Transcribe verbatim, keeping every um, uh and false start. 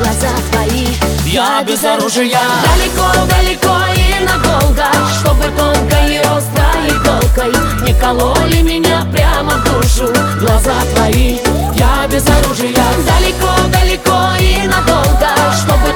глаза твои. Я без оружия. Далеко-далеко и надолго, чтобы тонкой и острой иголкой не кололи меня прямо в душу глаза твои. Я без оружия. Далеко-далеко и надолго, чтобы